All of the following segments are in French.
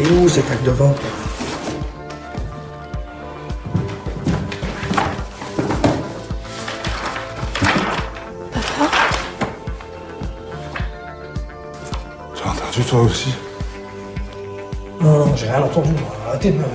où cette acte de vente? Papa? T'as entendu toi aussi? Non, j'ai rien entendu, moi. Arrêtez de me...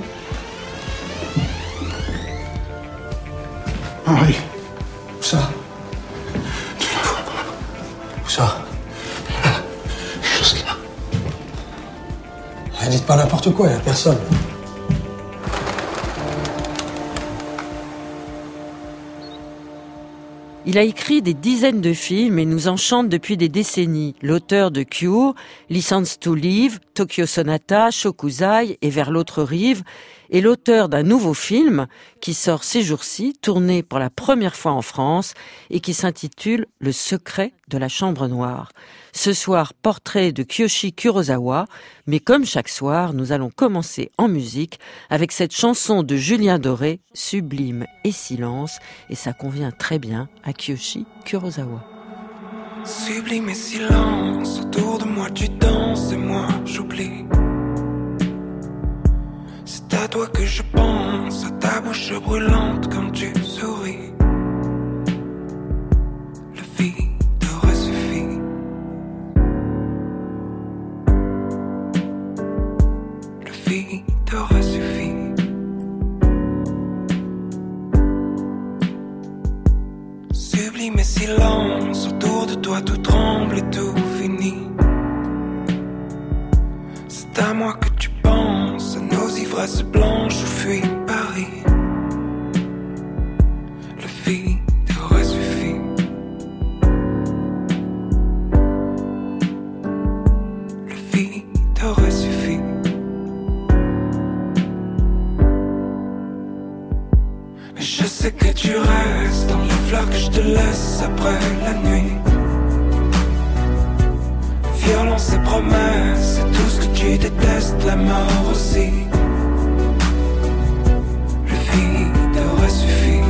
Henri, Où ça? tu la vois pas? Où ça? Juste là. Dites pas n'importe quoi, y a personne. Il a écrit des dizaines de films et nous enchante depuis des décennies. L'auteur de Cure, License to Live, Tokyo Sonata, Shokuzai et Vers l'autre rive, est l'auteur d'un nouveau film qui sort ces jours-ci, tourné pour la première fois en France et qui s'intitule Le secret de la chambre noire. Ce soir, portrait de Kiyoshi Kurosawa, mais comme chaque soir, nous allons commencer en musique avec cette chanson de Julien Doré, Sublime et Silence, et ça convient très bien à Kiyoshi Kurosawa. Sublime et silence, autour de moi tu danses et moi j'oublie. C'est à toi que je pense, à ta bouche brûlante quand tu souris. Le vide aurait suffi. Le vide aurait suffi. Sublime et silence, autour de toi tout tremble et tout finit. C'est à moi que tu penses, à nos ivresses blanches où fuit Paris. Le vide aurait suffi. Le vide aurait suffi. Mais je sais que tu restes dans les fleurs que je te laisse après la nuit. Violence et promesses, c'est tout ce que tu détestes, la mort aussi. Le vide aurait suffi.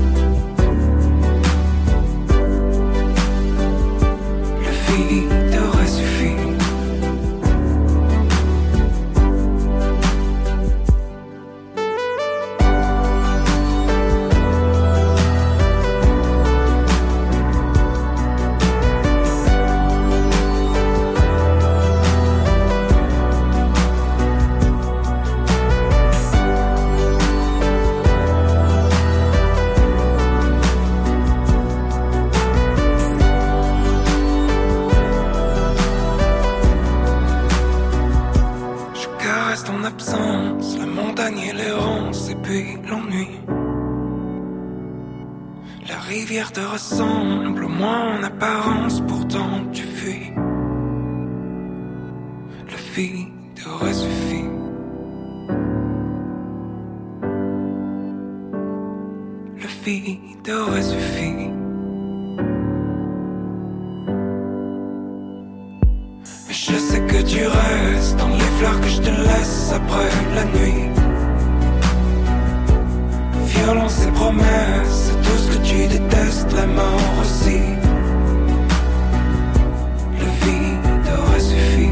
Le vide aurait suffi. La montagne et l'errance et puis l'ennui. La rivière te ressemble, au moins en apparence, pourtant tu fuis. Le vide aurait suffi. Le vide aurait suffi. Mais je sais que tu restes dans les fleurs que je te laisse après la nuit. Violence et promesses, c'est tout ce que tu détestes, la mort aussi. Le vide aurait suffi.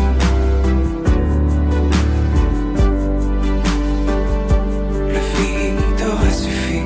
Le vide aurait suffi.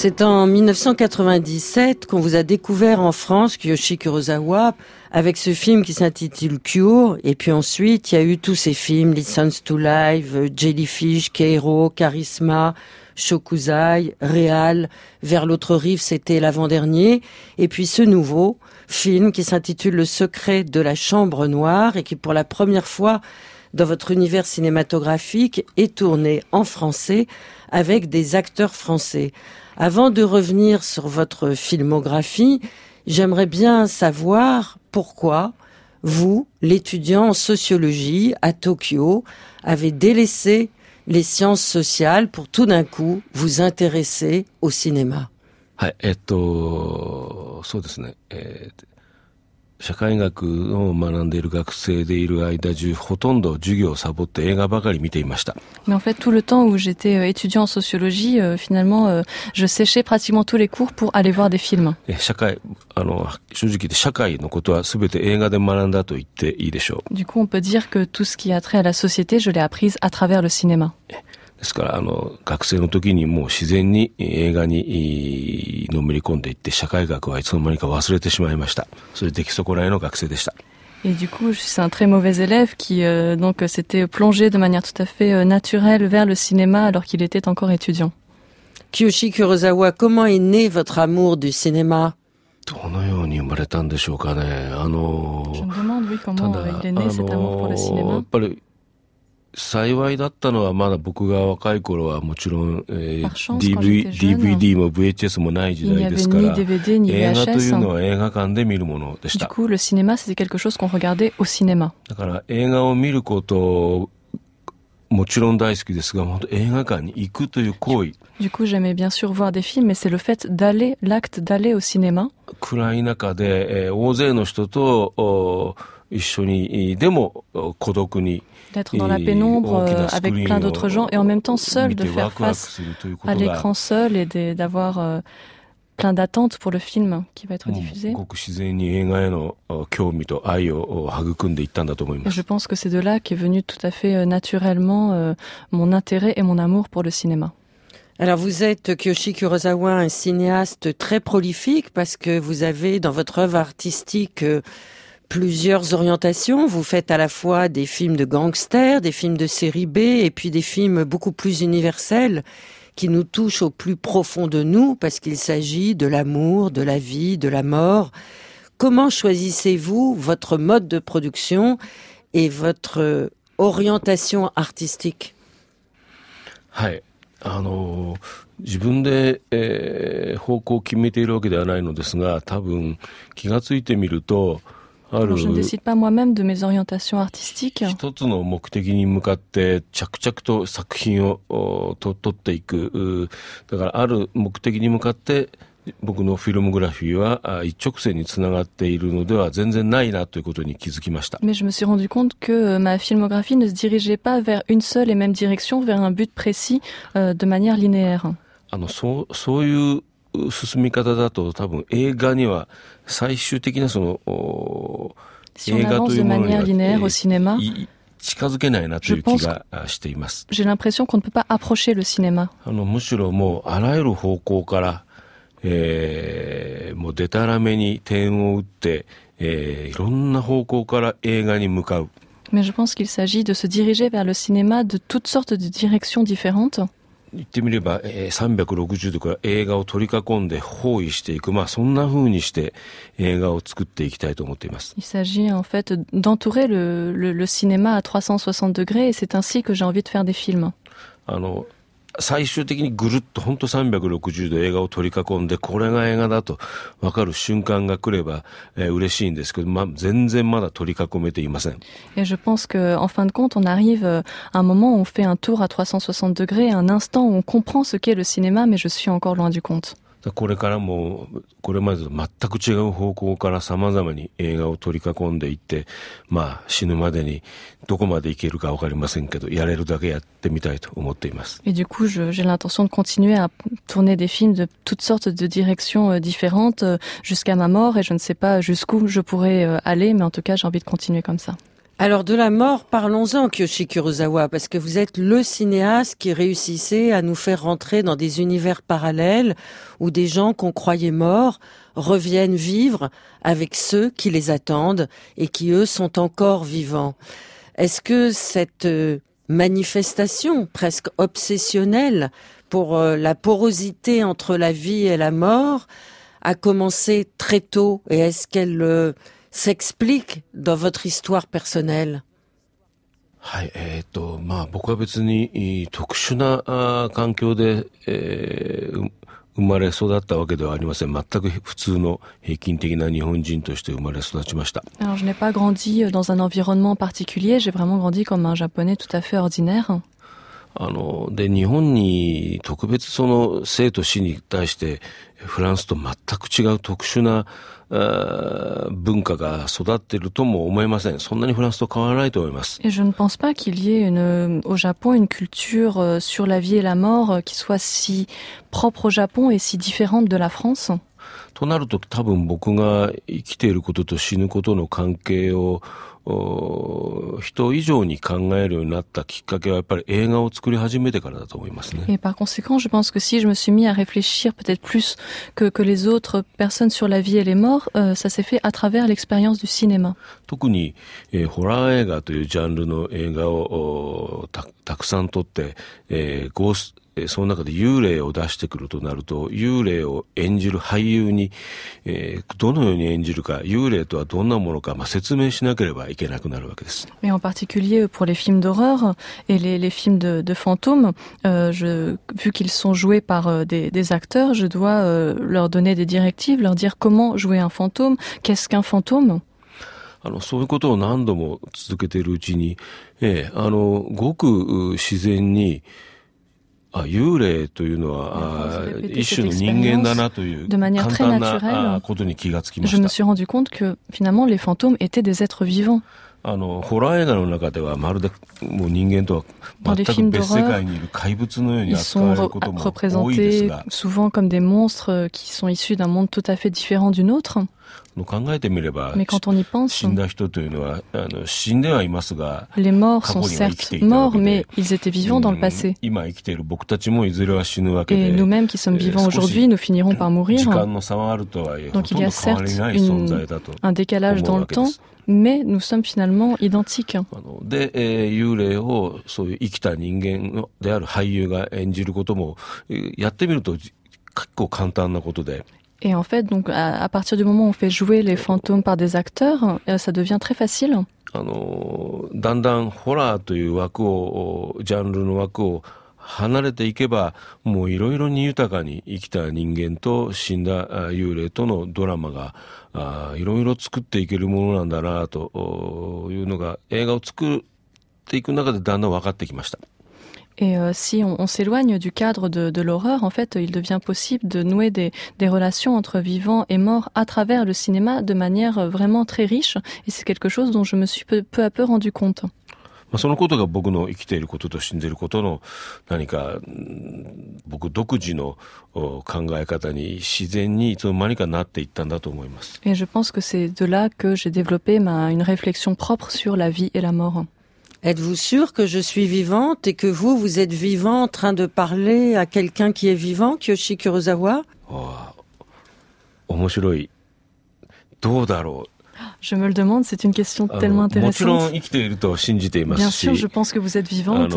C'est en 1997 qu'on vous a découvert en France, Kiyoshi Kurosawa, avec ce film qui s'intitule Cure. Et puis ensuite, il y a eu tous ces films, License to Live, Jellyfish, Keiro, Charisma, Shokuzai, Réal, Vers l'autre rive, c'était l'avant-dernier. Et puis ce nouveau film qui s'intitule Le secret de la chambre noire et qui pour la première fois dans votre univers cinématographique est tourné en français avec des acteurs français. Avant de revenir sur votre filmographie, j'aimerais bien savoir pourquoi vous, l'étudiant en sociologie à Tokyo, avez délaissé les sciences sociales pour tout d'un coup vous intéresser au cinéma. はい、そうですね。社会学を学んでいる学生でいる間中、ほとんど授業をサボって映画ばかり見ていました。 Mais en fait, tout le temps où j'étais étudiant en sociologie, finalement, je séchais pratiquement tous les cours pour aller voir des films. 正直言って社会のことは全て映画で学んだと言っていいでしょう。 Du coup, on peut dire que tout ce qui a trait à la société, je l'ai apprise à travers le cinéma. ですから学生の時にもう自然に映画にのめり込んでいって社会学はいつの間にか忘れてしまいました。それで出来損ないの学生でした。 Et du coup, c'est un très mauvais élève qui donc s'était plongé de manière tout à fait naturelle vers le cinéma alors qu'il était encore étudiant. Kiyoshi Kurosawa, comment est né votre amour du cinéma? どのように生まれたんでしょうかね。 Je me demande, oui, comment il est né cet amour pour le cinéma. やっぱり幸いだったのはまだ僕が若い頃はもちろん、DVD も VHS もない時代ですから映画というのは映画館で見るものでした。 Du coup, le cinéma, c'était quelque chose qu'on regardait au cinéma. だから映画を見ることもちろん大好きですが、本当映画館に行くという行為。 Du coup, j'aimais bien sûr voir des films, mais c'est le fait d'aller, l'acte d'aller au cinéma. 暗い中で、大勢の人と一緒にでも孤独に d'être dans la pénombre avec plein d'autres gens et en même temps seul, de faire face à l'écran seul et d'avoir plein d'attentes pour le film qui va être diffusé. Et je pense que c'est de là qu'est venu tout à fait naturellement mon intérêt et mon amour pour le cinéma. Alors vous êtes, Kiyoshi Kurosawa, un cinéaste très prolifique parce que vous avez dans votre œuvre artistique plusieurs orientations. Vous faites à la fois des films de gangsters, des films de série B et puis des films beaucoup plus universels qui nous touchent au plus profond de nous parce qu'il s'agit de l'amour, de la vie, de la mort. Comment choisissez-vous votre mode de production et votre orientation artistique? はい。自分で、方向を決めているわけではないのですが、多分気がついてみると Je ne décide pas moi-même de mes orientations artistiques. 一つの目的に向かって着々と作品を撮っていく。だからある目的に向かって僕のフィルムグラフィーは一直線につながっているのでは全然ないなということに気づきました。 Mais je me suis rendu compte que ma filmographie ne se dirigeait pas vers une seule et même direction, vers un but précis de manière linéaire. そういう進み方だと多分映画には最終的なその映画というものには近づけないなという気がしています。 J'ai l'impression qu'on ne peut pas approcher le cinéma. むしろもうあらゆる方向から、もうデタラメに点を打って、いろんな方向から映画に向かう。 Mais je pense qu'il s'agit de se diriger vers le cinéma de toutes sortes de directions différentes. 言ってみれば、360度から映画を取り囲んで包囲していく、そんな風にして映画を作っていきたいと思っています。 Il s'agit en fait d'entourer le cinéma à 360 degrés et c'est ainsi que j'ai envie de faire des films. 最終的にぐるっと本当360度映画を取り囲んでこれが映画だと分かる瞬間が来れば、嬉しいんですけど、全然まだ取り囲めていません。 Et je pense que en fin de compte on arrive à un moment où on fait un tour à 360 degrés, un instant où on comprend ce qu'est le cinéma, mais je suis encore loin du compte. これからもこれまでと全く違う方向から様々に映画を取り囲んでいって、死ぬまでにどこまでいけるか分かりませんけど、やれるだけやってみたいと思っています。 Et du coup, j'ai l'intention de continuer à tourner des films de toutes sortes de directions différentes jusqu'à ma mort et je ne sais pas jusqu'où je pourrais aller, mais en tout cas, j'ai envie de continuer comme ça. Alors de la mort, parlons-en, Kiyoshi Kurosawa, parce que vous êtes le cinéaste qui réussissait à nous faire rentrer dans des univers parallèles où des gens qu'on croyait morts reviennent vivre avec ceux qui les attendent et qui, eux, sont encore vivants. Est-ce que cette manifestation presque obsessionnelle pour la porosité entre la vie et la mort a commencé très tôt, et est-ce qu'elle s'explique dans votre histoire personnelle? はい、僕は別に特殊な環境で、生まれ育ったわけではありません。全く普通の平均的な日本人として生まれ育ちました。 Alors, je n'ai pas grandi dans un environnement particulier, j'ai vraiment grandi comme un japonais tout à fait ordinaire. で、日本に特別その生と死に対してフランスと全く違う特殊な文化が育っているとも思えません。そんなにフランスと変わらないと思います。 Et je ne pense pas qu'il y ait au Japon une culture sur la vie et la mort qui soit si propre au Japon et si différente de la France. となると多分僕が生きていることと死ぬことの関係を人以上に考えるようになったきっかけはやっぱり映画を作り始めてからだと思いますね。 Et par conséquent, je pense que si je me suis mis à réfléchir peut-être plus que les autres personnes sur la vie et les morts, ça s'est fait à travers l'expérience du cinéma. 特に、ホラー映画というジャンルの映画をたくさん撮って、その中で幽霊を出してくるとなると、幽霊を演じる俳優に、どのように演じるか、幽霊とはどんなものか、説明しなければいけなくなるわけです。 Mais en particulier pour les films d'horreur et les films de fantômes, vu qu'ils sont joués par des acteurs, je dois leur donner des directives, leur dire comment jouer un fantôme, qu'est-ce qu'un fantôme. そういうことを何度も続けているうちに、ごく自然に、幽霊というのは一種の人間だなという簡単なことに気がつきました。 Je me suis rendu compte que finalement les fantômes étaient des êtres vivants. ホラー映画の中ではまるでもう人間とは全く別世界にいる怪物のように扱われることも多いですが、 souvent comme des monstres qui sont issus d'un monde tout à fait différent du nôtre. 考えてみれば、 Mais quand on y pense, 死んだ人というのは死んではいますが、 les morts sont certes morts, mais ils étaient vivants dans le passé. 今生きている僕たちもいずれは死ぬわけで、 Et nous-mêmes qui sommes vivants aujourd'hui, nous finirons par mourir. 時間の差はあるとはいえ、 Donc il y a ほとんど変わりない存在だと un décalage dans le temps, mais nous sommes finalement identiques. で、幽霊をそういう生きた人間である俳優が演じることもやってみると結構簡単なことで。 Et en fait, donc, à partir du moment où on fait jouer les fantômes par des acteurs, ça devient très facile. だんだんホラーという枠を、ジャンルの枠を離れていけば、もういろいろに豊かに生きた人間と死んだ幽霊とのドラマがいろいろ作っていけるものなんだなというのが映画を作っていく中でだんだん分かってきました。 Et si on s'éloigne du cadre de l'horreur, en fait, il devient possible de nouer des relations entre vivants et morts à travers le cinéma de manière vraiment très riche. Et c'est quelque chose dont je me suis peu à peu rendu compte. そのことが僕の生きていることと死んでいることの何か僕独自の考え方に自然にいつの間にかなっていったんだと思います。 Et je pense que c'est de là que j'ai développé une réflexion propre sur la vie et la mort. Êtes-vous sûr que je suis vivante et que vous êtes vivant en train de parler à quelqu'un qui est vivant, Kiyoshi Kurosawa? 面白い。どうだろう。 Je me le demande, c'est une question tellement intéressante. もちろん生きていると信じていますし。 Bien sûr, je pense que vous êtes vivante.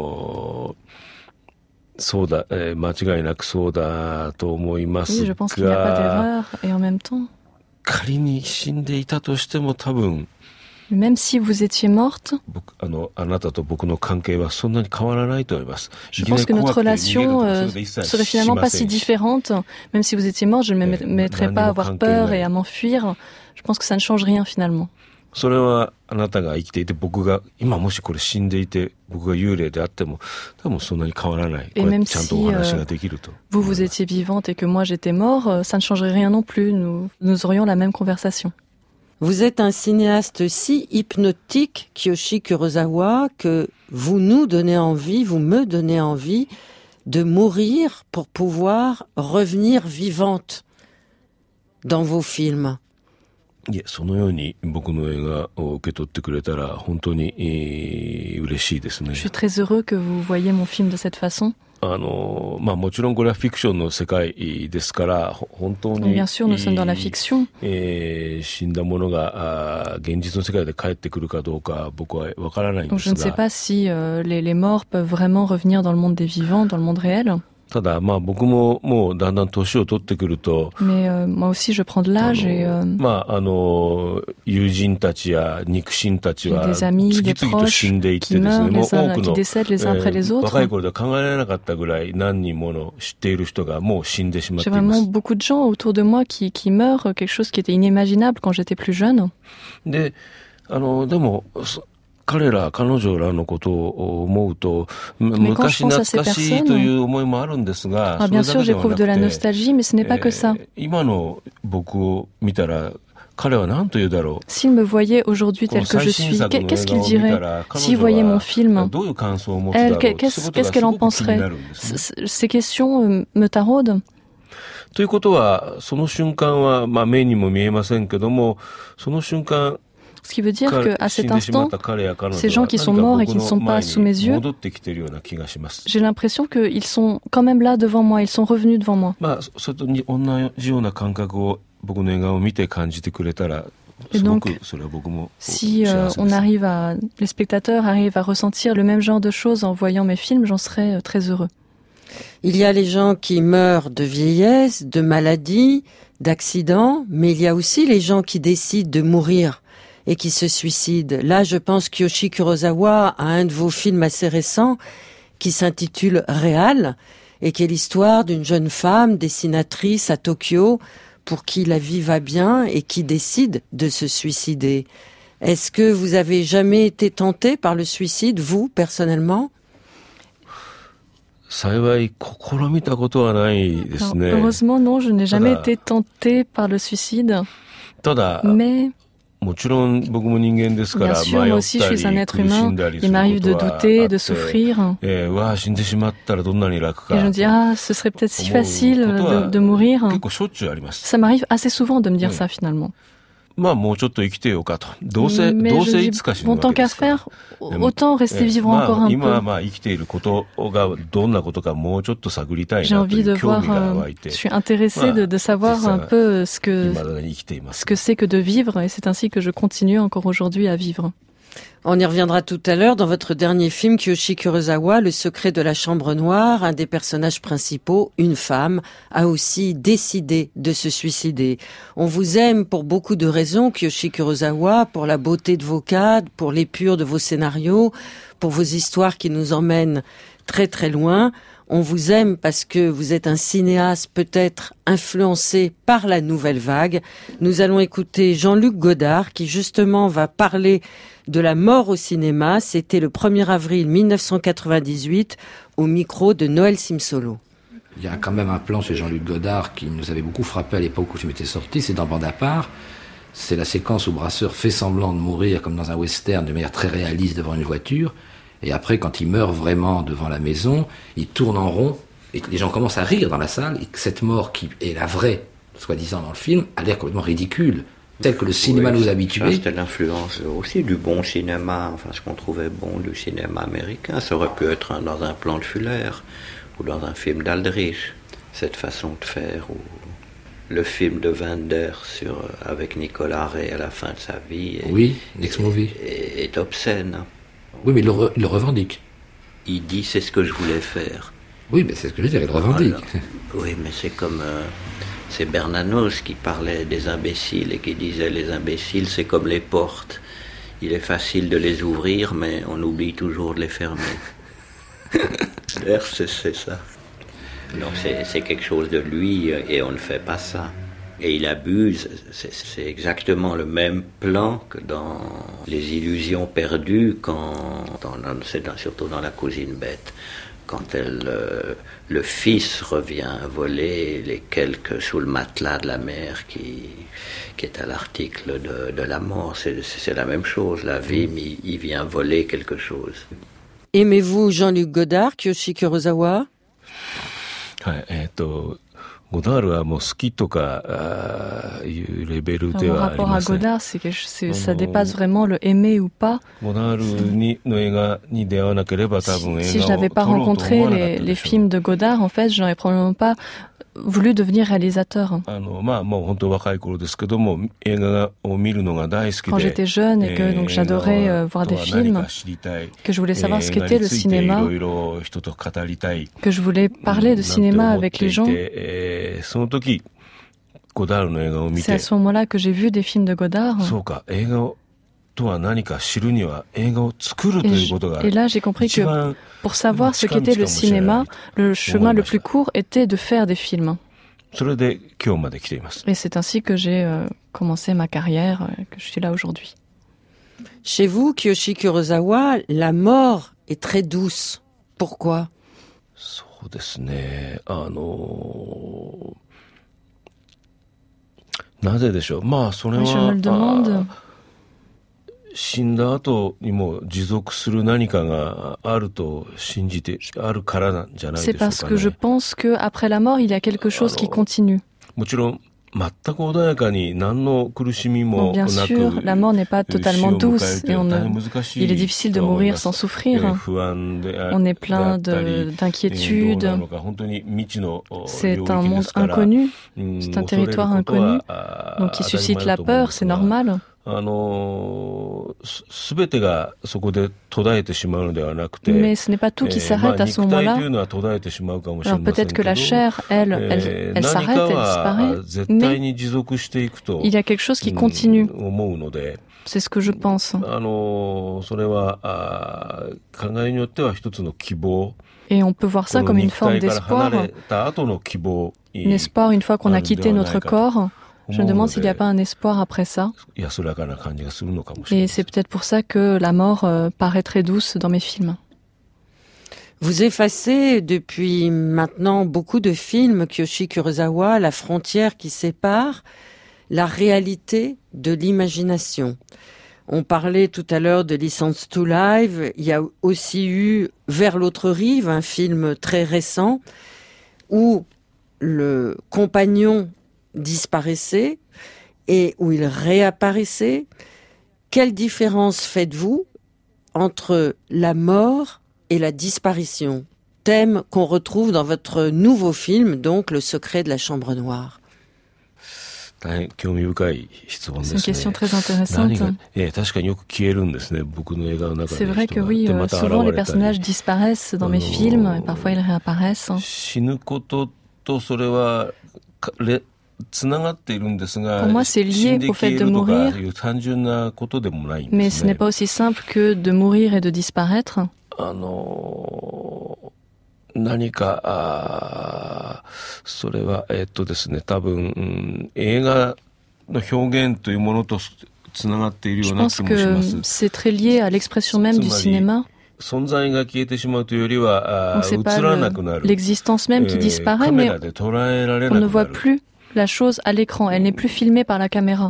そうだ、間違いなくそうだと思いますが。 Oui, je pense qu'il n'y a pas d'erreur et en même temps. 仮に死んでいたとしても多分。 Même si vous étiez morte, あなたと僕の関係はそんなに変わらないと思います。 Je pense que notre relation serait finalement pas si différente. Même si vous étiez morte, je ne me mettrais pas à avoir peur et à m'enfuir. Je pense que ça ne change rien finalement. それはあなたが生きていて僕が今もしこれ死んでいて僕が幽霊であっても多分そんなに変わらない。これちゃんとお話ができると。 Vous étiez vivante et que moi j'étais mort, ça ne changerait rien non plus. Nous aurions la même conversation. Vous êtes un cinéaste si hypnotique, Kiyoshi Kurosawa, que vous nous donnez envie, vous me donnez envie de mourir pour pouvoir revenir vivante dans vos films. いえ、そのように僕の映画を受け取ってくれたら本当に、嬉しいですね。 Je suis très heureux que vous voyez mon film de cette façon. もちろんこれはフィクションの世界ですから、本当に、 Bien sûr, nous sommes dans la fiction. 死んだものが現実の世界で帰ってくるかどうか僕はわからないん Donc で je す ne sais が、 pas si les morts peuvent vraiment revenir dans le monde des vivants, dans le monde réel. ただ僕ももうだんだん年を取ってくると、 Mais moi aussi, je prends de l'âge et 友人たちや肉親たち j'ai は des amis, 次 des 々と死 proches んでいって qui ですね、 meurent, もう les 多 uns く qui の、 décèdent les uns après les autres. 若い頃では考えられなかったぐらい何人もの知っている人がもう死んでしまっ J'ai ていま vraiment す。 beaucoup de gens autour de moi qui meurent, quelque chose qui était inimaginable quand j'étais plus jeune. で、でも彼女らのことを思うと、昔懐かしいという思いもあるんですが、 Bien sûr, j'éprouve de la nostalgie, mais ce n'est pas que ça. 今の僕を見たら、彼は何と言うだろう。 S'il me voyait aujourd'hui tel que je suis, qu'est-ce qu'il dirait? S'il voyait mon film, qu'est-ce qu'elle en penserait? Ces questions me taraudent. ということは、その瞬間は、目にも見えませんけども、その瞬間、 Ce qui veut dire qu'à cet instant, ces gens qui sont morts et qui ne sont pas sous mes yeux, j'ai l'impression qu'ils sont quand même là devant moi, ils sont revenus devant moi. Et donc, si les spectateurs arrivent à ressentir le même genre de choses en voyant mes films, j'en serais très heureux. Il y a les gens qui meurent de vieillesse, de maladie, d'accidents, mais il y a aussi les gens qui décident de mourir et qui se suicident. Là, je pense que Kiyoshi Kurosawa a un de vos films assez récents qui s'intitule Réal et qui est l'histoire d'une jeune femme dessinatrice à Tokyo pour qui la vie va bien et qui décide de se suicider. Est-ce que vous avez jamais été tenté par le suicide, vous, personnellement? Heureusement, non, je n'ai jamais été tenté par le suicide. Mais... Bien sûr, moi aussi, je suis un être humain. Il m'arrive de douter, de souffrir. Et je me dis, ce serait peut-être si facile de mourir. Ça m'arrive assez souvent de me dire ça, finalement. Mais je dis, bon, tant qu'à faire, autant rester vivant encore un peu. J'ai envie de voir, je suis intéressée de savoir un peu ce que c'est que de vivre, et c'est ainsi que je continue encore aujourd'hui à vivre. On y reviendra tout à l'heure. Dans votre dernier film, Kiyoshi Kurosawa, Le secret de la chambre noire, un des personnages principaux, une femme, a aussi décidé de se suicider. On vous aime pour beaucoup de raisons, Kiyoshi Kurosawa, pour la beauté de vos cadres, pour l'épure de vos scénarios, pour vos histoires qui nous emmènent très très loin. On vous aime parce que vous êtes un cinéaste peut-être influencé par la nouvelle vague. Nous allons écouter Jean-Luc Godard qui justement va parler de la mort au cinéma. C'était le 1er avril 1998 au micro de Noël Simsolo. Il y a quand même un plan chez Jean-Luc Godard qui nous avait beaucoup frappé à l'époque où le film était sorti, c'est dans Bande à part. C'est la séquence où Brasseur fait semblant de mourir comme dans un western de manière très réaliste devant une voiture. Et après, quand il meurt vraiment devant la maison, il tourne en rond et les gens commencent à rire dans la salle. Et que cette mort qui est la vraie, soi-disant dans le film, a l'air complètement ridicule. Tel que le cinéma nous habituait. C'était l'influence aussi du bon cinéma, enfin ce qu'on trouvait bon du cinéma américain. Ça aurait pu être dans un plan de Fuller ou dans un film d'Aldrich. Cette façon de faire, ou le film de Wender avec Nicolas Ray à la fin de sa vie. Oui, Next Movie. Est obscène. Oui, mais il le revendique. Il dit c'est ce que je voulais faire. Oui, mais c'est ce que je veux dire, il le revendique. Voilà. Oui, mais c'est comme c'est Bernanos qui parlait des imbéciles et qui disait les imbéciles c'est comme les portes. Il est facile de les ouvrir, mais on oublie toujours de les fermer. D'ailleurs, c'est ça. Donc c'est quelque chose de lui et on ne fait pas ça. Et il abuse, c'est exactement le même plan que dans Les Illusions perdues, surtout dans La cousine bête, quand le fils revient voler les quelques sous le matelas de la mère qui est à l'article de la mort. C'est la même chose, la vie, il vient voler quelque chose. Aimez-vous Jean-Luc Godard, Kiyoshi Kurosawa? ゴダールはもう好きとかいうレベルではありません。 Mon rapport à Godard, ça dépasse vraiment le aimer ou pas. ゴダールの映画に出会わなければ多分映画を撮ろうと思わなかったでしょう。 Si je n'avais pas rencontré les films de Godard, en fait, je n'aurais probablement pas voulu devenir réalisateur. まあもう本当若い頃ですけども映画を見るのが大好きで。 Quand j'étais jeune et que donc j'adorais voir des films, que je voulais savoir ce qu'était le cinéma, que je voulais parler de cinéma avec les gens. その時ゴダールの映画を見て。 C'est à ce moment-là que j'ai vu des films de Godard. そうか、映画とは何か知るには映画を作るということが。 Et là, j'ai compris que pour savoir ce qu'était le cinéma, le chemin le plus court était de faire des films. それで今日まで来ています。 Et c'est ainsi que j'ai commencé ma carrière, que je suis là aujourd'hui. Chez vous, Kiyoshi Kurosawa, la mort est très douce. Pourquoi? そうですね。なぜでしょう。まあそれは死んだ後にも持続する何かがあると信じてあるからなんじゃないでしょうかね。 C'est parce que je pense que après la mort, il y a quelque chose qui continue. もちろん全く穏やかに何の苦しみもなく。 Bien sûr, la mort n'est pas totalement douce et il est difficile de mourir sans souffrir. On est plein d'inquiétudes. C'est un monde inconnu, c'est un territoire inconnu, donc qui suscite la peur, c'est normal. 全てがそこで途絶えてしまうのではなくて、 Mais ce n'est pas tout qui s'arrête à ce moment-là. 肉体というのは途絶えてしまうかもしれません Alors けど、 peut-être que la chair, elle s'arrête, elle disparaît, 絶対に持続していくと il y a quelque chose qui continue. 思うので、 C'est ce que je pense. それは考えによっては一つの希望。 Et on peut voir ça comme une forme d'espoir. Un espoir une fois qu'on a quitté notre corps. Je me demande s'il n'y a pas un espoir après ça. Et c'est peut-être pour ça que la mort paraît très douce dans mes films. Vous effacez depuis maintenant beaucoup de films, Kiyoshi Kurosawa, la frontière qui sépare la réalité de l'imagination. On parlait tout à l'heure de License to Live. Il y a aussi eu Vers l'autre rive, un film très récent où le compagnon disparaissait et où il réapparaissait. Quelle différence faites-vous entre la mort et la disparition? Thème qu'on retrouve dans votre nouveau film, donc Le secret de la chambre noire. C'est une question très intéressante. C'est vrai que oui, souvent les personnages disparaissent dans mes films et parfois ils réapparaissent. Pour moi, c'est lié au fait de mourir, mais ce n'est pas aussi simple que de mourir et de disparaître. 何かそれはですね、多分映画の表現というものとつながっているような気もします。 C'est très lié à l'expression même du cinéma. 存在が消えてしまうというよりは映らなくなる。 L'existence même qui disparaît, mais on ne voit plus la chose à l'écran. Elle n'est plus filmée par la caméra.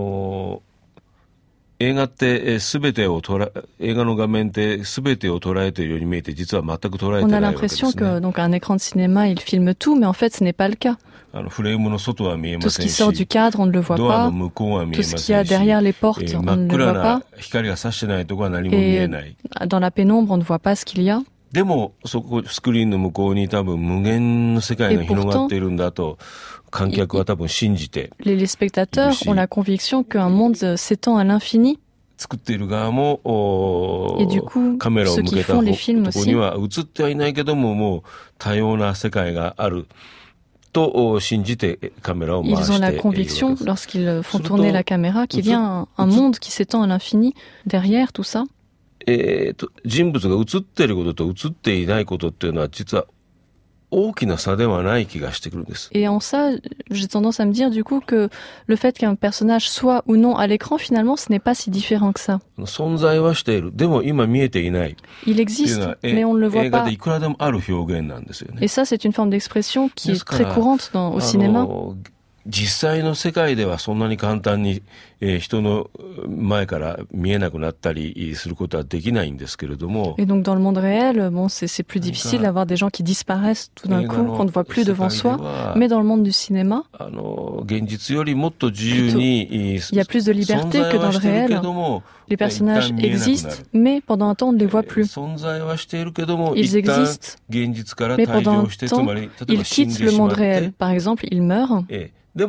映画って映画の画面って全てを捉えているように見えて実は全く捉えて On な a いわけですね。 l'impression que donc un écran de cinéma, il filme tout, mais en fait, ce n'est pas le cas. フレームの外は見えま Tout せ ce ん qui し、 sort du cadre, on ne le voit ドア pas. の向こうは見え Tout ま ce せ qu'il y ん a し、 derrière les portes, on 真っ ne le 暗 voit な pas. 光が差してないところは何も見え Et ない。 dans la pénombre, on ne voit pas ce qu'il y a. でもそこスクリーンの向こうに多分無限の世界が広がっているんだと観客は多分信じて。 Les spectateurs ont la conviction qu'un monde s'étend à l'infini. 作っている側も Et du coup, カメラを向けたとこ ceux qui font les films aussi, には映ってはいないけどももう多様な世界があると信じてカメラを回しているわ ils ont け la です。 conviction, lorsqu'ils font tourner la caméra, qu'il y a un monde qui s'étend à l'infini derrière tout ça. 人物が映っていることと映っていないことっていうのは実は大きな差ではない気がしてくるんです。 Et en ça, j'ai tendance à me dire du coup que le fait qu'un personnage soit ou non à l'écran, finalement, ce n'est pas si différent que ça. 存在はしている。でも今見えていない。 Il existe, mais on ne le voit 映画 pas. でいくらでもある表現なんですよね。 Et ça, c'est une forme d'expression qui est très courante au cinéma. 実際の世界ではそんなに簡単に人の前から見えなくなったりすることはできないんですけれども。 Et donc dans le monde réel, bon, c'est plus difficile d'avoir des gens qui disparaissent tout d'un coup, qu'on ne voit plus devant soi. Mais dans le monde du cinéma, 現実よりもっと自由に il y a plus de liberté que dans le réel. Les personnages existent, mais pendant un temps, on ne les voit plus. Ils existent, mais pendant un temps, ils quittent le monde réel. Par exemple, ils meurent. Mais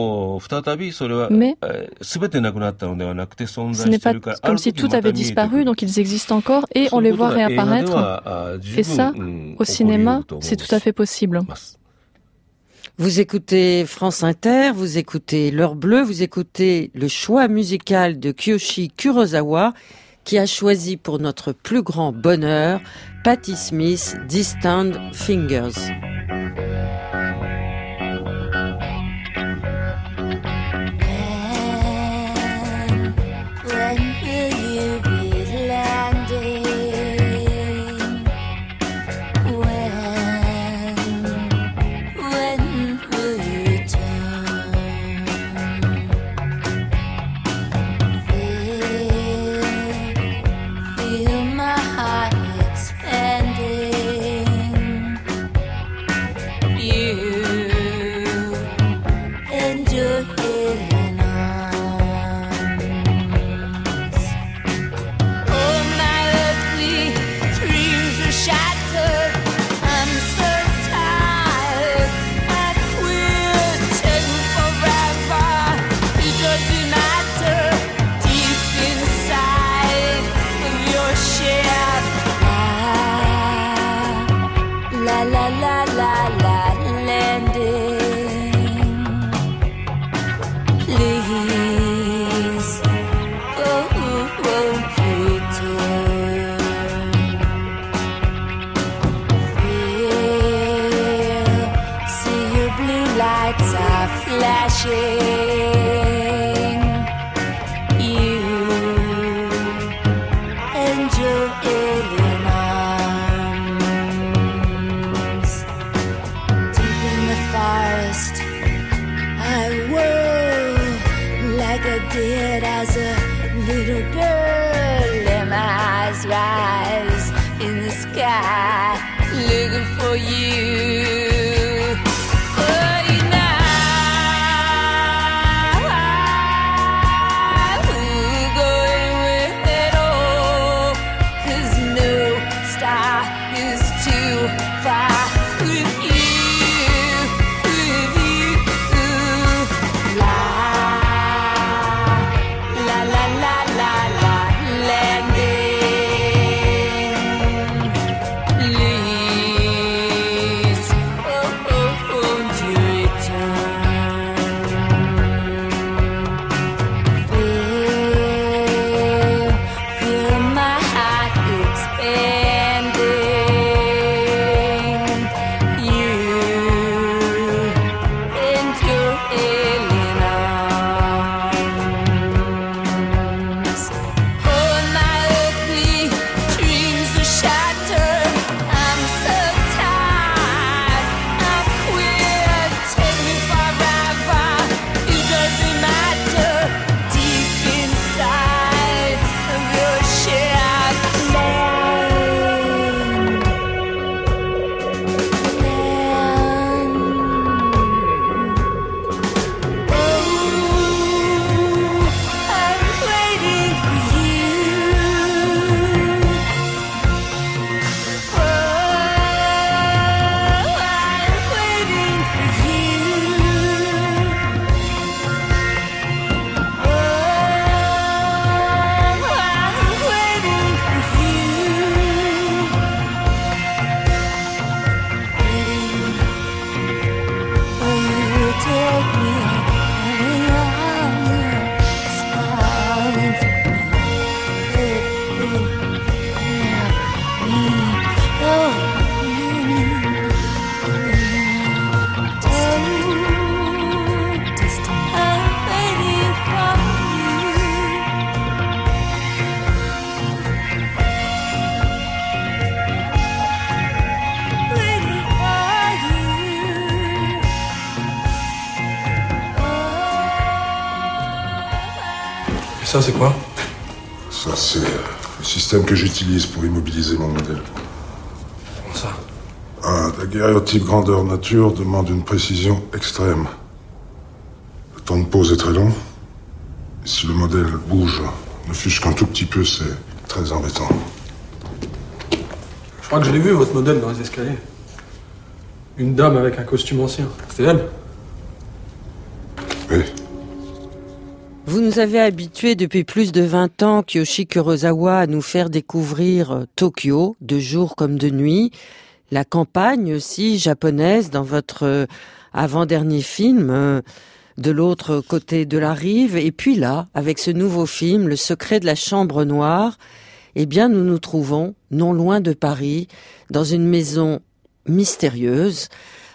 ce n'est pas comme si tout avait disparu, donc ils existent encore et on les voit réapparaître. Et ça, au cinéma, c'est tout à fait possible. Vous écoutez France Inter, vous écoutez L'Heure Bleue, vous écoutez le choix musical de Kiyoshi Kurosawa qui a choisi pour notre plus grand bonheur Patti Smith, Distant Fingers. Ça, c'est quoi? Ça, c'est le système que j'utilise pour immobiliser mon modèle. Comment ça? Un daguerréotype grandeur nature demande une précision extrême. Le temps de pause est très long. Et si le modèle bouge, ne fût-ce qu'un tout petit peu, c'est très embêtant. Je crois que je l'ai vu, votre modèle, dans les escaliers. Une dame avec un costume ancien. C'était elle? Oui. Vous nous avez habitués depuis plus de 20 ans, Kiyoshi Kurosawa, à nous faire découvrir Tokyo, de jour comme de nuit, la campagne aussi japonaise dans votre avant-dernier film, de l'autre côté de la rive. Et puis là, avec ce nouveau film, Le secret de la chambre noire, eh bien nous nous trouvons, non loin de Paris, dans une maison mystérieuse,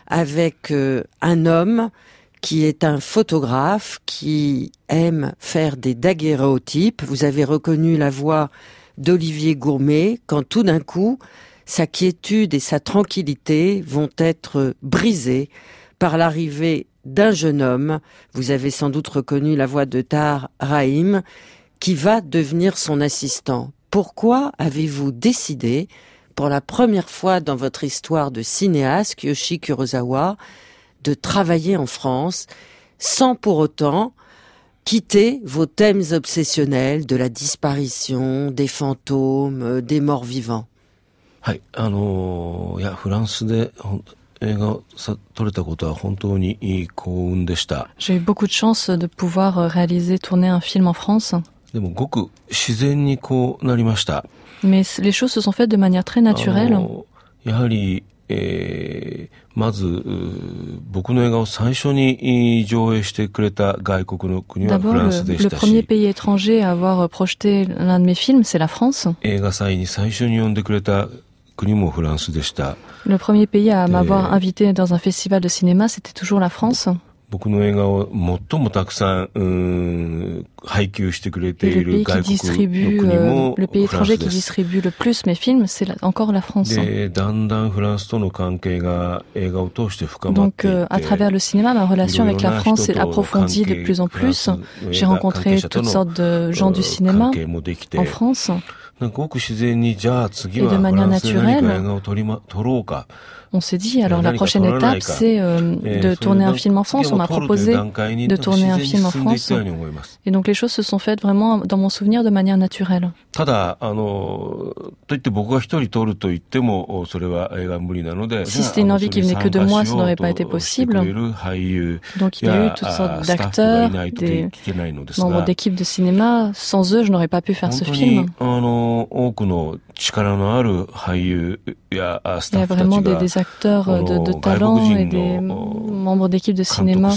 avec un homme qui est un photographe, qui aime faire des daguerréotypes. Vous avez reconnu la voix d'Olivier Gourmet, quand tout d'un coup, sa quiétude et sa tranquillité vont être brisées par l'arrivée d'un jeune homme. Vous avez sans doute reconnu la voix de Tahar Rahim, qui va devenir son assistant. Pourquoi avez-vous décidé, pour la première fois dans votre histoire de cinéaste, Kiyoshi Kurosawa, de travailler en France, sans pour autant quitter vos thèmes obsessionnels de la disparition, des fantômes, des morts vivants? はい、いや、フランスで映画を撮れたことは本当にいい幸運でした。 J'ai eu beaucoup de chance de pouvoir réaliser, tourner un film en France. でもごく自然にこうなりました。 Mais les choses se sont faites de manière très naturelle. やはり、まず僕の映画を最初に上映してくれた外国の国はフランスでしたし、 le premier pays étranger à avoir projeté l'un de mes films, c'est la France. 映画祭に最初に呼んでくれた国もフランスでした。 Le premier pays à m'avoir invité dans un festival de cinéma, c'était toujours la France. 僕の映画を最もたくさん配給してくれている外国の国も le pays étranger qui distribue le plus mes films, c'est encore la France. で、だんだんフランスとの関係が映画を通して深まっていって、 Donc, à travers le cinéma, ma relation avec la France s'est approfondie de plus en plus. J'ai rencontré toutes sortes de gens du cinéma en France. なんかごく自然に、じゃあ次は Et de フラ manière ンスで何か映 naturelle, 画を撮ろうか。 on s'est dit, alors la prochaine étape, c'est de tourner un film en France. On m'a proposé de tourner un film en France. Et donc les choses se sont faites vraiment, dans mon souvenir, de manière naturelle. ただ、といって僕が一人撮ると言っても、それは映画無理なので、 Si c'était une envie qui venait que de moi, ça n'aurait pas été possible. Donc il y a eu toutes sortes d'acteurs, des membres d'équipe de cinéma. Sans eux, je n'aurais pas pu faire ce film. 多くの力のある俳優やスタッフたちが des acteurs de talent et des membres d'équipe de cinéma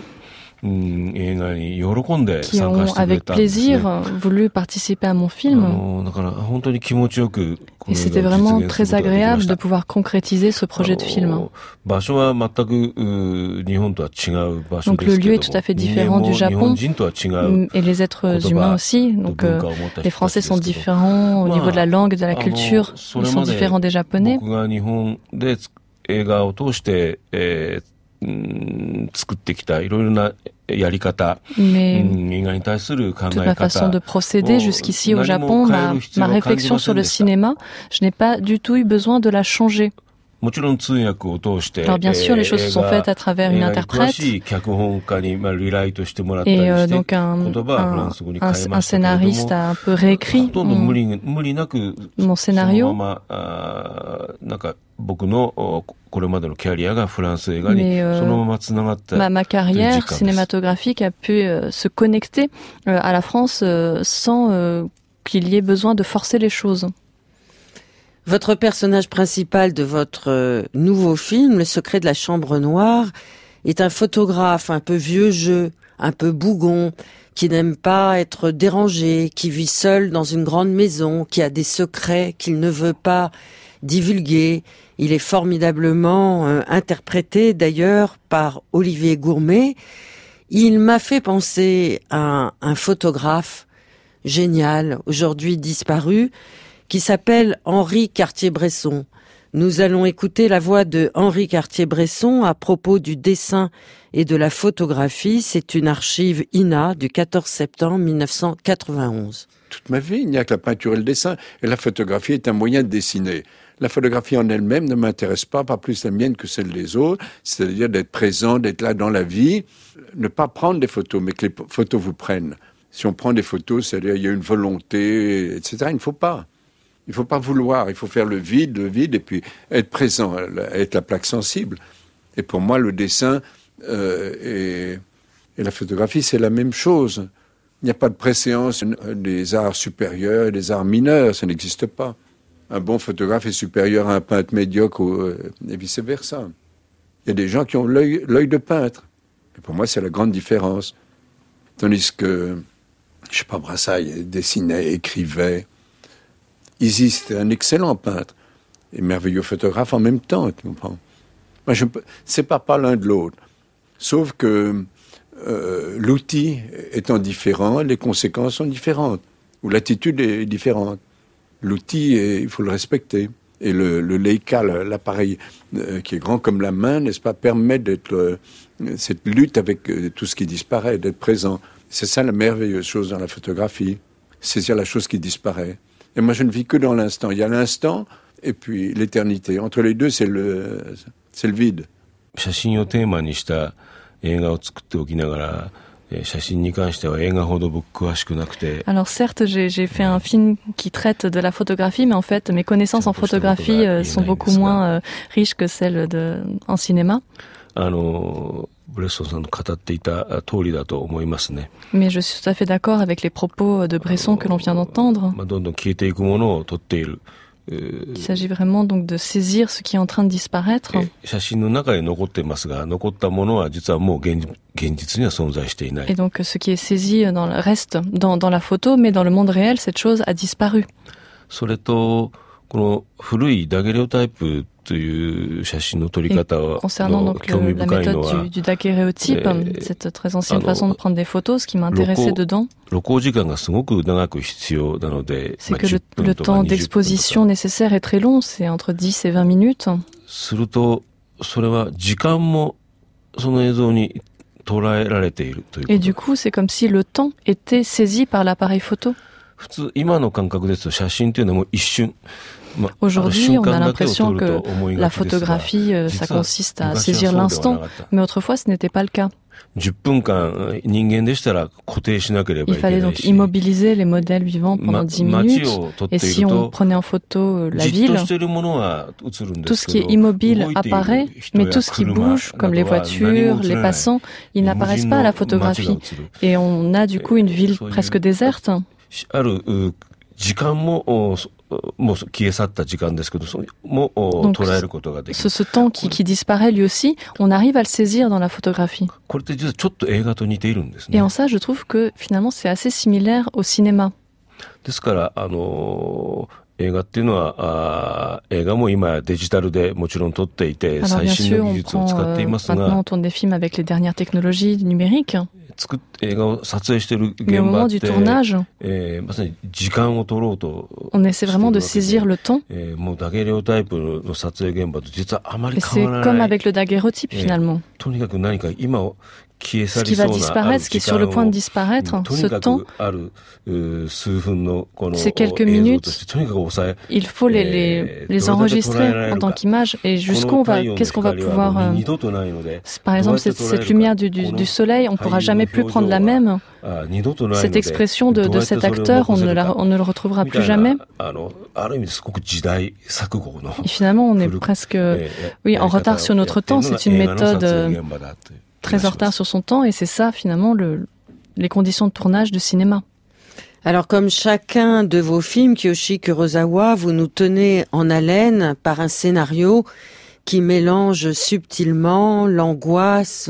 qui ont avec plaisir voulu participer à mon film. Et c'était vraiment très agréable de pouvoir concrétiser ce projet de film. Donc le lieu est tout à fait différent du Japon et les êtres humains aussi. Donc les Français sont différents au niveau de la langue, de la culture. Ils sont différents des Japonais. 映画を通して、作ってきたいろいろなやり方、映画に対する考え方、 toute ma façon de procéder jusqu'ici au Japon, ma réflexion sur le cinéma, je n'ai pas du tout eu besoin de la changer. もちろん通訳を通して、 Alors bien sûr, les choses se sont faites à travers une interprète. Et donc un scénariste a un peu réécrit mon scénario. Mais ma carrière cinématographique a pu se connecter à la France sans qu'il y ait besoin de forcer les choses. Votre personnage principal de votre nouveau film, Le secret de la chambre noire, est un photographe un peu vieux jeu, un peu bougon, qui n'aime pas être dérangé, qui vit seul dans une grande maison, qui a des secrets qu'il ne veut pas divulguer. Il est formidablement interprété d'ailleurs par Olivier Gourmet. Il m'a fait penser à un photographe génial, aujourd'hui disparu, qui s'appelle Henri Cartier-Bresson. Nous allons écouter la voix de Henri Cartier-Bresson à propos du dessin et de la photographie. C'est une archive INA du 14 septembre 1991. Toute ma vie, il n'y a que la peinture et le dessin. Et la photographie est un moyen de dessiner. La photographie en elle-même ne m'intéresse pas plus la mienne que celle des autres. C'est-à-dire d'être présent, d'être là dans la vie. Ne pas prendre des photos, mais que les photos vous prennent. Si on prend des photos, c'est-à-dire il y a une volonté, etc. Il ne faut pas. Il ne faut pas vouloir. Il faut faire le vide, et puis être présent, être la plaque sensible. Et pour moi, le dessin et la photographie, c'est la même chose. Il n'y a pas de préséance des arts supérieurs et des arts mineurs. Ça n'existe pas. Un bon photographe est supérieur à un peintre médiocre et vice-versa. Il y a des gens qui ont l'œil de peintre. Et pour moi, c'est la grande différence. Tandis que, je sais pas, Brassailles dessinait, écrivait. Isis, c'était un excellent peintre et merveilleux photographe en même temps, tu comprends? Moi, je ne sépare pas l'un de l'autre. Sauf que l'outil étant différent, les conséquences sont différentes, ou l'attitude est différente. L'outil, il faut le respecter. Et le Leica, l'appareil qui est grand comme la main, n'est-ce pas, permet d'être cette lutte avec tout ce qui disparaît, d'être présent. C'est ça la merveilleuse chose dans la photographie, saisir la chose qui disparaît. Et moi, je ne vis que dans l'instant. Il y a l'instant et puis l'éternité. Entre les deux, c'est le vide. 写真をテーマにした映画を作っておきながら、写真に関しては映画ほど僕詳しくなくて。 Alors certes, j'ai fait un film qui traite de la photographie, mais en fait, mes connaissances en photographie sont beaucoup moins riches que celles en cinéma. ブレッソンさんの語っていた通りだと思いますね。 Mais je suis tout à fait d'accord avec les propos de Bresson que l'on vient d'entendre. どんどん消えていくものを撮っている。 Il s'agit vraiment donc de saisir ce qui est en train de disparaître. 写真の中に残っていますが、残ったものは実はもう現実には存在していない。 Et donc ce qui est saisi reste dans la photo, mais dans le monde réel, cette chose a disparu. それとこの古いダゲレオタイプという写真の撮り方は興味深いのは、 du daguerréotype, cette très ancienne façon de prendre des photos, ce qui m'intéressait dedans, 露光時間がすごく長く必要なので、 c'est que le temps d'exposition nécessaire est très long, c'est entre 10 et 20 minutes. するとそれは時間もその映像に捉えられているということ。 Et du coup, c'est comme si le temps était saisi par l'appareil photo. 普通今の感覚ですと写真というのはもう一瞬。 Aujourd'hui, on a l'impression que la photographie, ça consiste à saisir l'instant, mais autrefois, ce n'était pas le cas. 10分間人間でしたら固定しなければいけないし。 Il fallait donc immobiliser les modèles vivants pendant 10 minutes. Et si on prenait en photo la ville, tout ce qui est immobile apparaît, mais tout ce qui bouge, comme les voitures, les passants, ils n'apparaissent pas à la photographie. Et on a du coup une ville presque déserte. ある時間ももう消え去った時間ですけど、も捉えることができる。 Ce temps qui disparaît lui aussi, on arrive à le saisir dans la photographie. これって実はちょっと映画と似ているんですね。 Et en ça, je trouve que finalement, c'est assez similaire au cinéma. ですから映画っていうのは映画も今デジタルでもちろん撮っていて最新の技術を使っていますが、 maintenant on tourne des films avec les dernières technologies numériques. 映画を撮影している現場って、まさに時間を撮ろうと。 On essaie vraiment de saisir le temps. もうダゲレオタイプの撮影現場と実はあまり変わらない。 C'est comme avec le daguerréotype finalement. とにかく何か今を消え去りそうな、 ce qui va disparaître, ce qui est sur le point de disparaître, ce temps, ces quelques minutes, il faut les enregistrer en tant qu'image. Et qu'est-ce qu'on va pouvoir... Par exemple, cette lumière du soleil, on ne pourra jamais plus prendre la même. Cette expression de cet acteur, on ne le retrouvera plus jamais. Et finalement, on est presque en retard sur notre temps. C'est une méthode... très en retard sur son temps, et c'est ça finalement les conditions de tournage de cinéma. Alors comme chacun de vos films, Kiyoshi Kurosawa, vous nous tenez en haleine par un scénario qui mélange subtilement l'angoisse,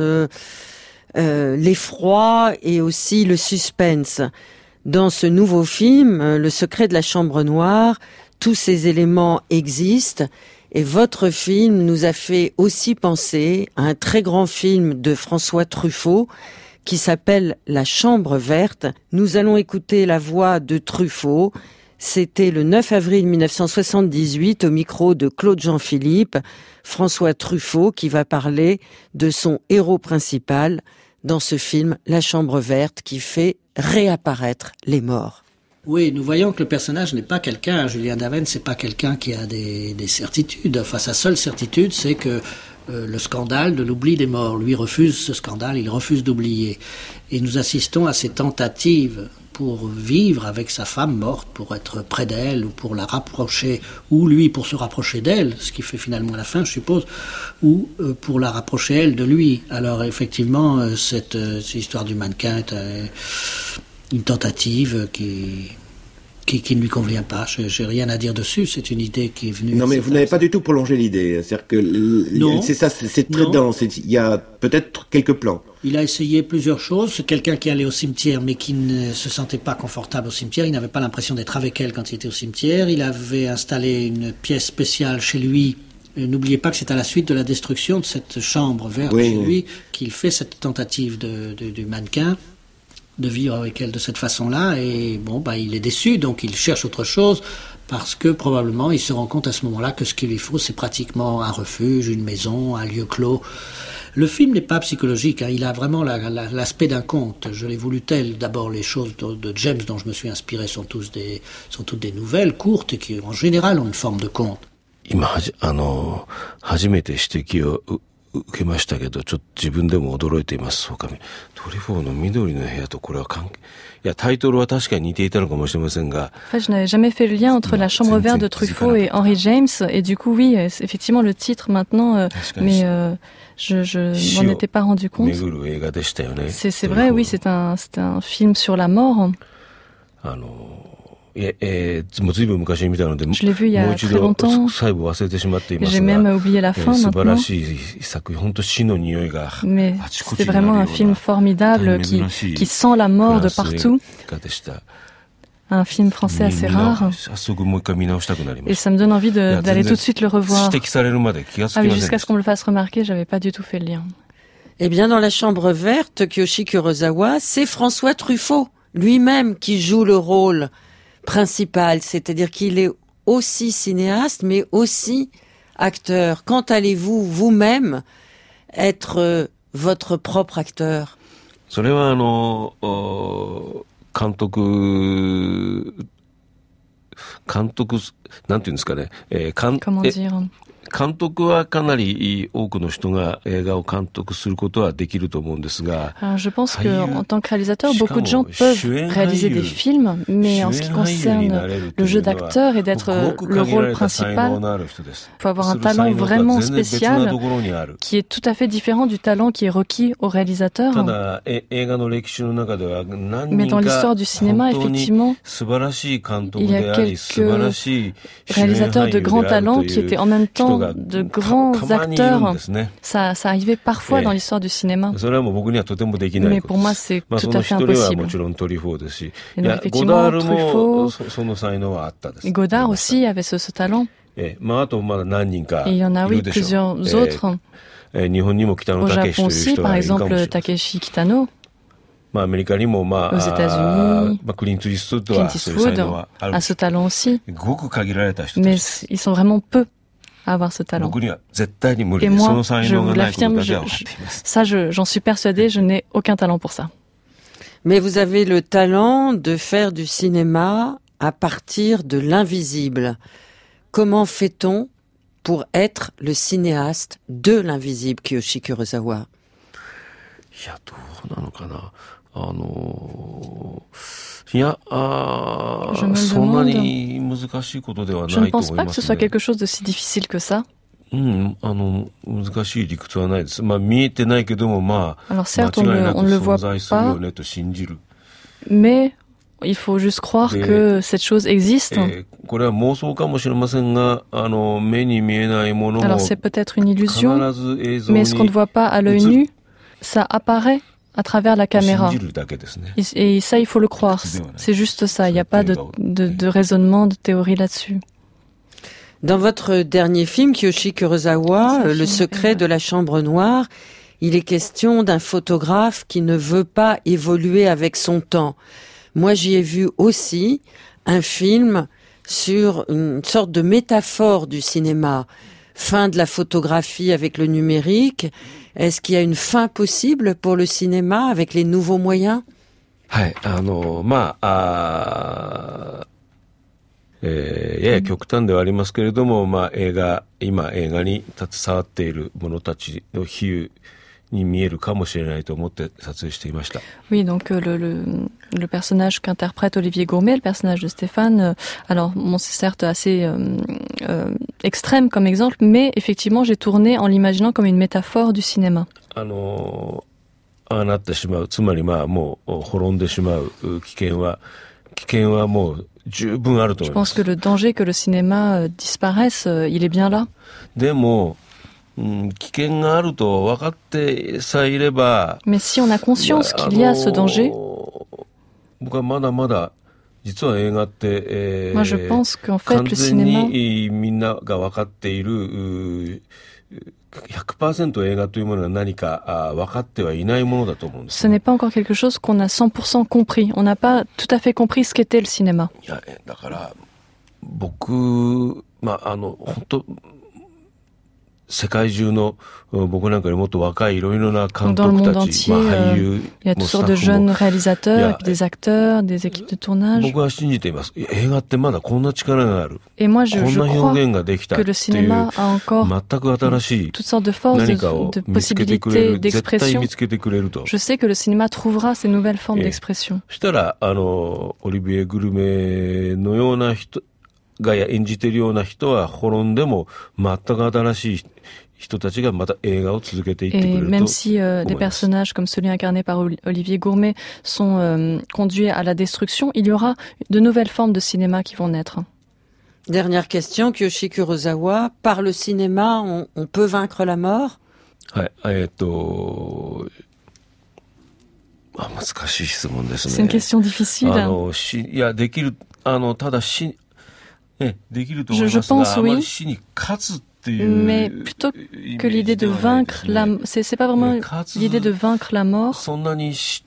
l'effroi et aussi le suspense. Dans ce nouveau film, Le secret de la chambre noire, tous ces éléments existent. Et votre film nous a fait aussi penser à un très grand film de François Truffaut qui s'appelle La Chambre verte. Nous allons écouter la voix de Truffaut. C'était le 9 avril 1978 au micro de Claude Jean-Philippe, François Truffaut qui va parler de son héros principal dans ce film La Chambre verte qui fait réapparaître les morts. Oui, nous voyons que le personnage n'est pas quelqu'un, Julien Daven, c'est pas quelqu'un qui a des certitudes. Enfin, sa seule certitude, c'est que le scandale de l'oubli des morts. Lui refuse ce scandale, il refuse d'oublier. Et nous assistons à ces tentatives pour vivre avec sa femme morte, pour être près d'elle, ou pour la rapprocher, ou lui pour se rapprocher d'elle, ce qui fait finalement la fin, je suppose, ou pour la rapprocher elle de lui. Alors effectivement, cette histoire du mannequin est une tentative qui ne lui convient pas. J'ai rien à dire dessus, c'est une idée qui est venue... Non, mais vous n'avez pas du tout prolongé l'idée. C'est-à-dire que c'est ça, c'est très dense. Il y a peut-être quelques plans. Il a essayé plusieurs choses. C'est quelqu'un qui allait au cimetière, mais qui ne se sentait pas confortable au cimetière. Il n'avait pas l'impression d'être avec elle quand il était au cimetière. Il avait installé une pièce spéciale chez lui. Et n'oubliez pas que c'est à la suite de la destruction de cette chambre verte chez lui qu'il fait cette tentative du mannequin de vivre avec elle de cette façon-là, et il est déçu, donc il cherche autre chose, parce que probablement il se rend compte à ce moment-là que ce qu'il lui faut, c'est pratiquement un refuge, une maison, un lieu clos. Le film n'est pas psychologique, il a vraiment l'aspect d'un conte. Je l'ai voulu tel. D'abord, les choses de James dont je me suis inspiré sont toutes des nouvelles courtes et qui, en général, ont une forme de conte. 初めて指摘を受けましたけど、ちょっと自分でも驚いています。そうか、トリフォーの緑の部屋とこれは関係、いや、タイトルは確かに似ていたのかもしれませんが。 En fait, je n'avais jamais fait le lien entre La Chambre verte de Truffaut et Henry James, et du coup, oui, effectivement, le titre maintenant, mais je m'en étais pas rendu compte. C'est vrai, oui, c'est un film sur la mort. Je l'ai vu il y a très longtemps. J'ai même oublié la fin maintenant. Mais c'était vraiment un film formidable qui sent la mort de partout. Un film français assez rare. Et ça me donne envie d'aller tout de suite le revoir. Ah oui, jusqu'à ce qu'on me le fasse remarquer, j'avais pas du tout fait le lien. Eh bien, dans La Chambre verte, Kiyoshi Kurosawa, c'est François Truffaut lui-même qui joue le rôle principal, c'est-à-dire qu'il est aussi cinéaste, mais aussi acteur. Quand allez-vous vous-même être votre propre acteur? それは監督なんていうんですかね。 Comment dire? 監督はかなり多くの人が映画を監督することはできると思うんですが。 Je pense que en tant que réalisateur, beaucoup de gens peuvent réaliser des films, mais en ce qui concerne le jeu d'acteur et d'être le rôle principal, il faut avoir un talent vraiment spécial qui est tout à fait différent du talent qui est requis au réalisateur. Mais dans l'histoire du cinéma, effectivement, il y a quelques réalisateurs de grands talents qui étaient en même temps de grands acteurs. Ça arrivait parfois dans l'histoire du cinéma. Mais pour moi, c'est tout à fait impossible. Et donc, effectivement, Truffaut et Godard aussi avaient ce talent. Et il y en a, oui, plusieurs autres. Au Japon aussi, par exemple, Takeshi Kitano. Aux États-Unis, Clint Eastwood a ce talent aussi. Mais ils sont vraiment peu à avoir ce talent. Et moi, je vous l'affirme, j'en suis persuadée, je n'ai aucun talent pour ça. Mais vous avez le talent de faire du cinéma à partir de l'invisible. Comment fait-on pour être le cinéaste de l'invisible, Kiyoshi Kurosawa? Je ne pense pas que ce soit quelque chose de si difficile que ça. Alors certes, on ne le voit pas, mais il faut juste croire que cette chose existe. Alors c'est peut-être une illusion, mais ce qu'on ne voit pas à l'œil nu, ça apparaît à travers la caméra. Et ça, il faut le croire. C'est juste ça. Il n'y a pas de raisonnement, de théorie là-dessus. Dans votre dernier film, Kiyoshi Kurosawa, Le secret de la chambre noire, il est question d'un photographe qui ne veut pas évoluer avec son temps. Moi, j'y ai vu aussi un film sur une sorte de métaphore du cinéma. Fin de la photographie avec le numérique. Est-ce qu'il y a une fin possible pour le cinéma avec les nouveaux moyens? はい、やや極端ではありますけれども、今映画に携わっている者たちの比喩に見えるかもしれないと思って撮影していました。 Oui, donc le personnage qu'interprète Olivier Gourmet, le personnage de Stéphane, alors bon, c'est certes assez extrême comme exemple, mais effectivement j'ai tourné en l'imaginant comme une métaphore du cinéma. なってしまう、つまりもう滅んでしまう危険はもう十分あると思います。 Je pense que le danger que le cinéma disparaisse, il est bien là. でも、危険があると分かってさえいれば、 Mais si on a conscience qu'il y a ce danger, 僕はまだまだ実は映画って、 moi je pense qu'en fait 完 le 全 cinéma にみんなが分かっている100% 映画というものが何か分かってはいないものだと思うんです。 ce n'est pas encore quelque chose qu'on a 100% compris. On n'a pas tout à fait compris ce qu'était le cinéma. いや、だから僕、本当世界中の僕なんかよりもっと若いいろいろな監督たち、俳優、 il y a toutes sortes de jeunes réalisateurs, et puis des acteurs, des équipes de tournage. 僕は信じています。映画ってまだこんな力がある。 Et moi je こんな crois 表現ができたっていう que le cinéma a encore 全く新しい toutes sortes de forces, 何かを de 見つけてくれ possibilités る、絶対 d'expression. 見つけてくれると。 Je sais que le cinéma trouvera ces nouvelles formes d'expression. そしたらオリビエ・グルメのような人が演じているような人は滅んでも全く新しい人たちがまた映画を続けていってくれると思います。 Et même si des personnages comme celui incarné par Olivier Gourmet sont conduits à la destruction, il y aura de nouvelles formes de cinéma qui vont naître. Dernière question, Kiyoshi Kurosawa. Par le cinéma, on peut vaincre la mort? はい、難しい質問ですね。 C'est une question difficile. いや、できる、ただできると思いますが、あまり死に勝つっていう。 Mais plutôt que l'idée de vaincre la, c'est pas vraiment l'idée de vaincre la mort. そんなにして、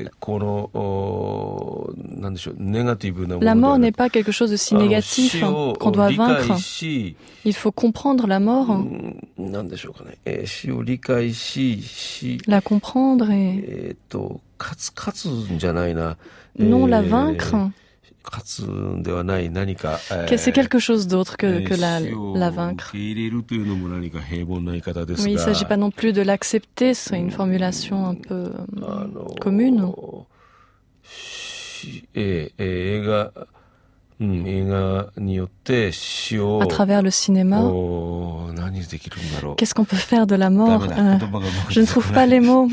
この、なんでしょう、ネガティブなもので。 La mort n'est pas quelque chose de si négatif qu'on doit vaincre. Il faut comprendre la mort. なんでしょうかね。死を理解し、 la comprendre et 勝つんじゃないな。 non la vaincre. 勝つんではない何か。 C'est quelque chose d'autre que la vaincre. 受け入れるというのも何か平凡な言い方ですが。 Oui, il ne s'agit pas non plus de l'accepter, c'est une formulation un peu commune. 映画によって死を à travers le cinéma. 何できるんだろう。 Qu'est-ce qu'on peut faire de la mort? Je ne trouve pas les mots.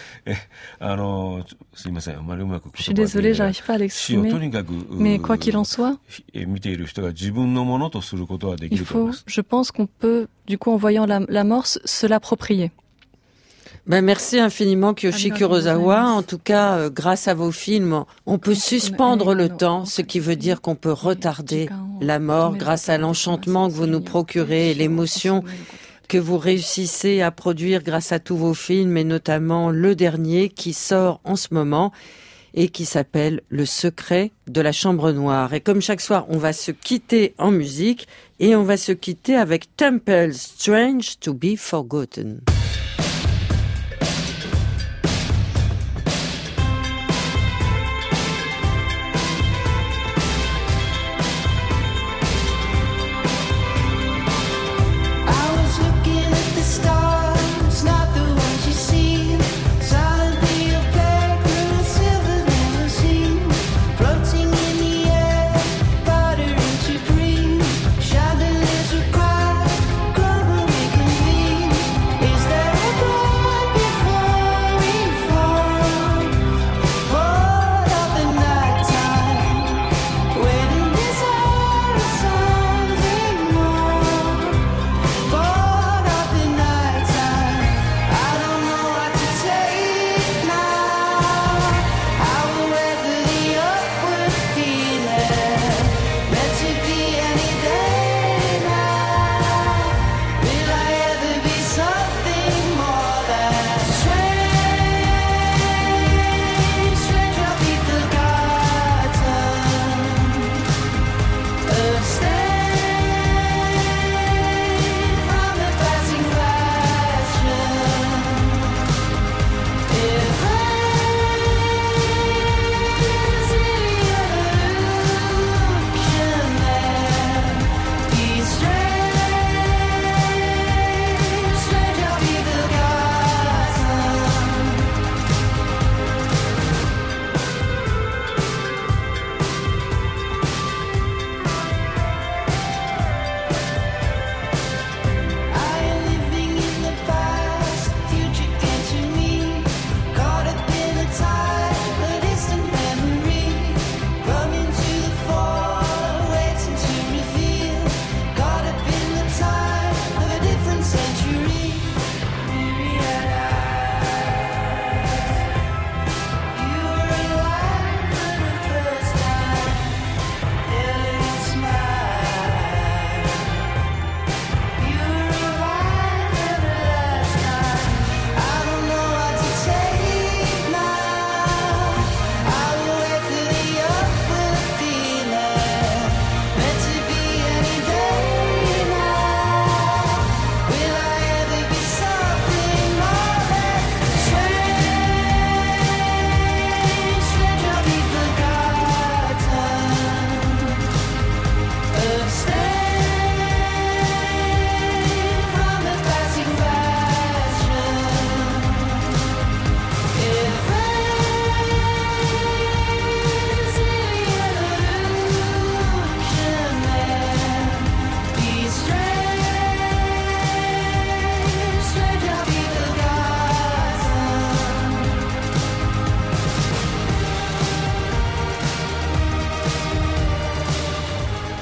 すいません、あまりうまく言葉が Je suis désolée, j'arrive pas à l'exprimer. Mais quoi qu'il en soit, 見ている人が自分のものとすることはできると思います。 je pense qu'on peut, du coup, en voyant la mort, se l'approprier. Merci infiniment Kiyoshi Kurosawa. En tout cas, grâce à vos films, on peut suspendre le temps, ce qui veut dire qu'on peut retarder la mort grâce à l'enchantement que vous nous procurez et l'émotion que vous réussissez à produire grâce à tous vos films et notamment le dernier qui sort en ce moment et qui s'appelle Le secret de la chambre noire. Et comme chaque soir, on va se quitter en musique et on va se quitter avec Temple Strange to be Forgotten. Is there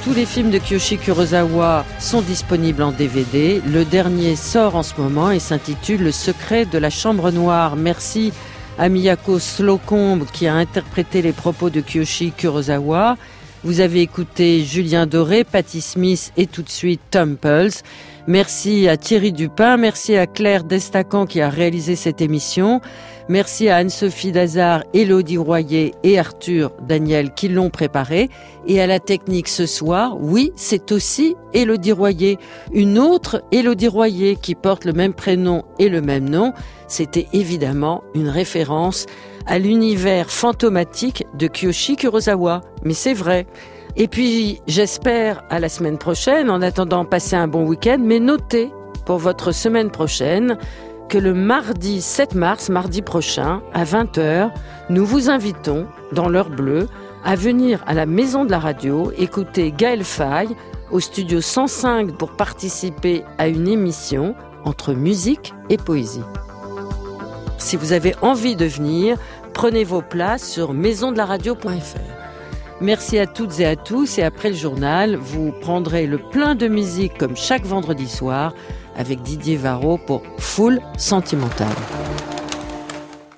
tous les films de Kiyoshi Kurosawa sont disponibles en DVD. Le dernier sort en ce moment et s'intitule Le secret de la chambre noire. Merci à Miyako Slocombe qui a interprété les propos de Kiyoshi Kurosawa. Vous avez écouté Julien Doré, Patti Smith et tout de suite Tom Pulse. Merci à Thierry Dupin, merci à Claire Destacan qui a réalisé cette émission. Merci à Anne-Sophie Dazard, Élodie Royer et Arthur Daniel qui l'ont préparé. Et à la technique ce soir, oui, c'est aussi Élodie Royer. Une autre Élodie Royer qui porte le même prénom et le même nom. C'était évidemment une référence à l'univers fantomatique de Kiyoshi Kurosawa. Mais c'est vrai. Et puis, j'espère à la semaine prochaine. En attendant, passez un bon week-end. Mais notez pour votre semaine prochaine que le mardi 7 mars, mardi prochain, à 20h, nous vous invitons, dans l'heure bleue, à venir à la Maison de la Radio, écouter Gaël Faye au studio 105 pour participer à une émission entre musique et poésie. Si vous avez envie de venir, prenez vos places sur maisondelaradio.fr. Merci à toutes et à tous et après le journal, vous prendrez le plein de musique comme chaque vendredi soir avec Didier Varro pour Full Sentimental.